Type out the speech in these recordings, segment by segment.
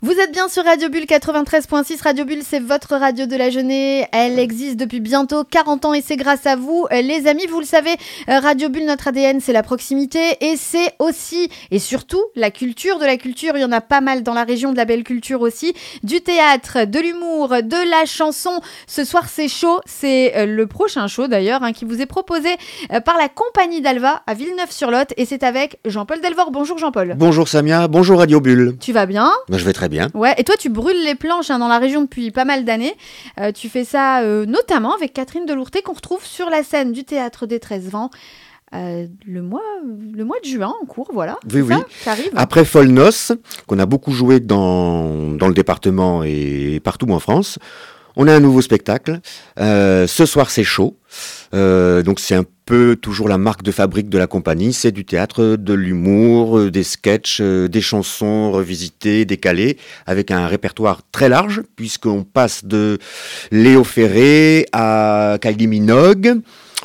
Vous êtes bien sur Radio Bulle 93.6. Radio Bulle, c'est votre radio de la jeunesse. Elle existe depuis bientôt 40 ans et c'est grâce à vous, les amis. Vous le savez, Radio Bulle, notre ADN, c'est la proximité et c'est aussi et surtout la culture. De la culture, il y en a pas mal dans la région, de la belle culture aussi. Du théâtre, de l'humour, de la chanson. Ce soir, c'est chaud. C'est le prochain show d'ailleurs qui vous est proposé par la compagnie d'Alva à Villeneuve-sur-Lot et c'est avec Jean-Paul Delvort. Bonjour Jean-Paul. Bonjour Samia, bonjour Radio Bulle. Tu vas bien ? Je vais très bien. Ouais, et toi tu brûles les planches dans la région depuis pas mal d'années. Tu fais ça notamment avec Catherine Delourté qu'on retrouve sur la scène du Théâtre des 13 Vents le mois de juin en cours, voilà. Oui. Ça arrive. Après Folles Noces, qu'on a beaucoup joué dans le département et partout en France, on a un nouveau spectacle. Ce soir c'est chaud. Donc c'est un peu toujours la marque de fabrique de la compagnie, c'est du théâtre, de l'humour, des sketchs, des chansons revisitées, décalées, avec un répertoire très large, puisqu'on passe de Léo Ferré à Kylie Minogue,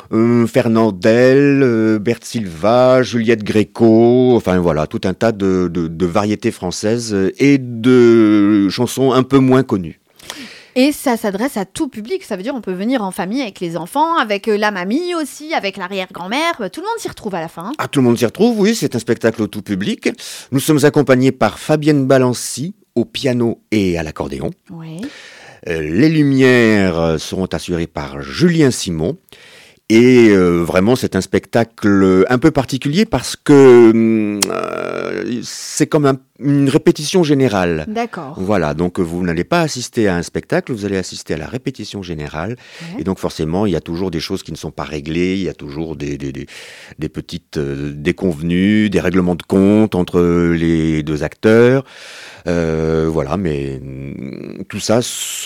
Fernandel, Bert Silva, Juliette Gréco, enfin voilà, tout un tas de variétés françaises et de chansons un peu moins connues. Et ça s'adresse à tout public, ça veut dire on peut venir en famille avec les enfants, avec la mamie aussi, avec l'arrière-grand-mère, tout le monde s'y retrouve à la fin. Ah, tout le monde s'y retrouve, oui, c'est un spectacle au tout public. Nous sommes accompagnés par Fabienne Balancy au piano et à l'accordéon. Ouais. Les lumières seront assurées par Julien Simon. Et vraiment, c'est un spectacle un peu particulier parce que c'est comme une répétition générale. D'accord. Voilà, donc vous n'allez pas assister à un spectacle, vous allez assister à la répétition générale. Ouais. Et donc forcément, il y a toujours des choses qui ne sont pas réglées, il y a toujours des petites déconvenues, des règlements de compte entre les deux acteurs. Voilà, mais tout ça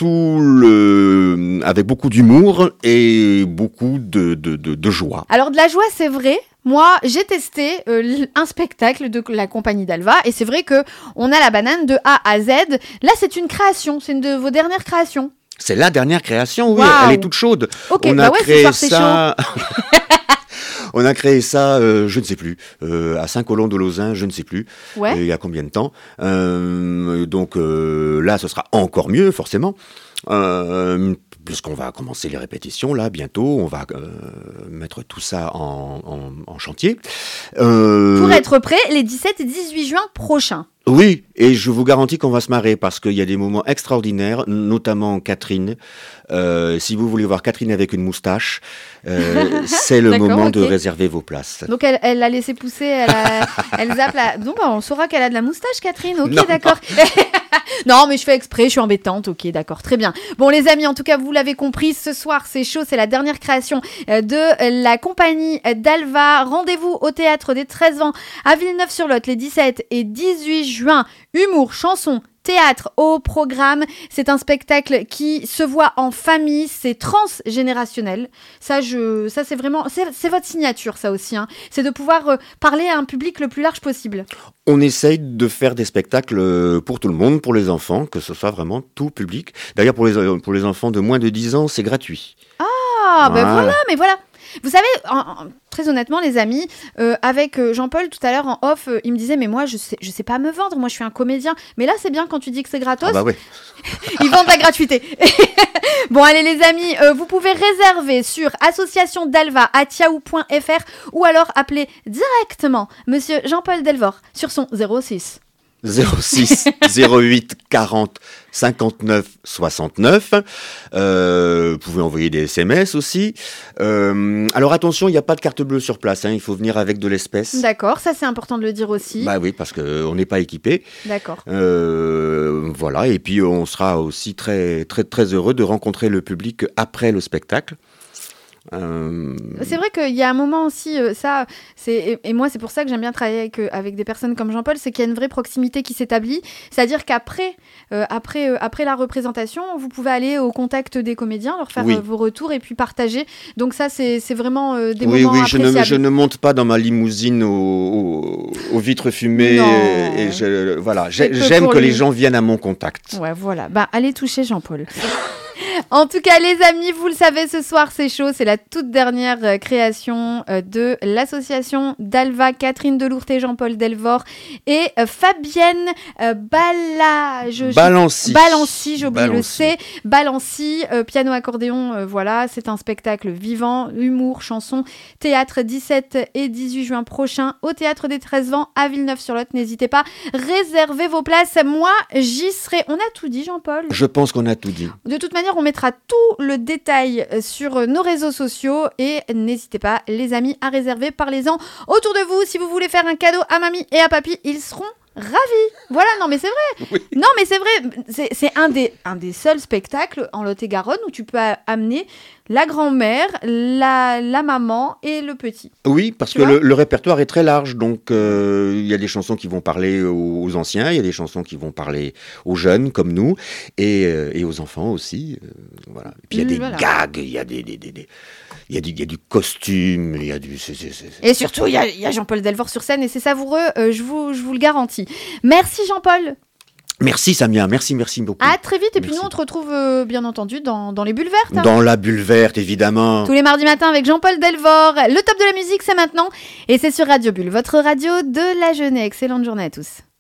avec beaucoup d'humour et beaucoup de joie. Alors de la joie, c'est vrai. Moi, j'ai testé un spectacle de la compagnie d'Alva et c'est vrai que on a la banane de A à Z. Là, c'est une création, c'est une de vos dernières créations. C'est la dernière création, oui, wow. Elle est toute chaude. Ok, on a créé c'est ça. On a créé ça, je ne sais plus, à Saint-Colomb-de-Lauzun, je ne sais plus, ouais. Il y a combien de temps. Donc là, ce sera encore mieux, forcément. Puisqu'on va commencer les répétitions, là, bientôt, on va mettre tout ça en chantier. Pour être prêt, les 17 et 18 juin prochains. Oui, et je vous garantis qu'on va se marrer parce qu'il y a des moments extraordinaires, notamment Catherine. Si vous voulez voir Catherine avec une moustache, c'est le moment de réserver vos places. Donc elle l'a laissé pousser, elle zappe la... Donc on saura qu'elle a de la moustache, Catherine. Ok, non, d'accord. Non, mais je fais exprès, je suis embêtante. Ok, d'accord, très bien. Bon, les amis, en tout cas, vous l'avez compris, ce soir, c'est chaud. C'est la dernière création de la compagnie d'Alva. Rendez-vous au Théâtre des 13 Vents à Villeneuve-sur-Lot les 17 et 18 juin. Humour, chanson, théâtre au programme. C'est un spectacle qui se voit en famille, c'est transgénérationnel. Ça c'est vraiment, c'est votre signature, ça aussi. C'est de pouvoir parler à un public le plus large possible. On essaye de faire des spectacles pour tout le monde, pour les enfants, que ce soit vraiment tout public. D'ailleurs, pour les enfants de moins de 10 ans, c'est gratuit. Ah, ben voilà, mais voilà. Vous savez, très honnêtement, les amis, avec Jean-Paul tout à l'heure en off, il me disait mais moi je sais pas me vendre, moi je suis un comédien. Mais là c'est bien quand tu dis que c'est gratos. Ah bah ouais. Ils vendent la gratuité. Bon allez les amis, vous pouvez réserver sur associationdalva@yahoo.fr ou alors appeler directement Monsieur Jean-Paul Delvort sur son 06 08 40 59 69. Vous pouvez envoyer des SMS aussi. Alors attention, il n'y a pas de carte bleue sur place. Il faut venir avec de l'espèce. D'accord, ça c'est important de le dire aussi. Bah oui, parce qu'on n'est pas équipé. D'accord. Voilà, et puis on sera aussi très, très, très heureux de rencontrer le public après le spectacle. C'est vrai qu'il y a un moment aussi, et moi c'est pour ça que j'aime bien travailler avec des personnes comme Jean-Paul, c'est qu'il y a une vraie proximité qui s'établit, c'est-à-dire qu'après après la représentation, vous pouvez aller au contact des comédiens, leur faire vos retours et puis partager, donc ça c'est vraiment des moments appréciables. Oui, je ne monte pas dans ma limousine aux vitres fumées, j'aime que les gens viennent à mon contact. Ouais, voilà, allez toucher Jean-Paul. En tout cas, les amis, vous le savez, ce soir, c'est chaud. C'est la toute dernière création de l'association d'Alva, Catherine Delourte et Jean-Paul Delvort et Fabienne Balancy, j'ai oublié le C. Balancy, piano, accordéon, voilà. C'est un spectacle vivant, humour, chanson, théâtre, 17 et 18 juin prochain au Théâtre des 13 Vents à Villeneuve-sur-Lot. N'hésitez pas, réservez vos places. Moi, j'y serai. On a tout dit, Jean-Paul ? Je pense qu'on a tout dit. De toute manière, on mettra tout le détail sur nos réseaux sociaux et n'hésitez pas, les amis, à réserver. Parlez-en autour de vous. Si vous voulez faire un cadeau à mamie et à papy, ils seront ravis. Voilà, non mais c'est vrai. Oui. Non mais c'est vrai. C'est un des seuls spectacles en Lot-et-Garonne où tu peux amener la grand-mère, la maman et le petit. Oui, parce que le répertoire est très large. Donc, il y a des chansons qui vont parler aux anciens, il y a des chansons qui vont parler aux jeunes comme nous et aux enfants aussi. Voilà. Et puis, il y a des gags, il y a il y a du costume, il y a du... Et surtout, il y a Jean-Paul Delvort sur scène et c'est savoureux, je vous le garantis. Merci Jean-Paul. Merci Samia, merci beaucoup. À très vite et puis nous on te retrouve bien entendu dans les bulles vertes. Hein. Dans la bulle verte évidemment. Tous les mardis matins avec Jean-Paul Delvort. Le top de la musique c'est maintenant et c'est sur Radio Bulle, votre radio de la jeunesse. Excellente journée à tous.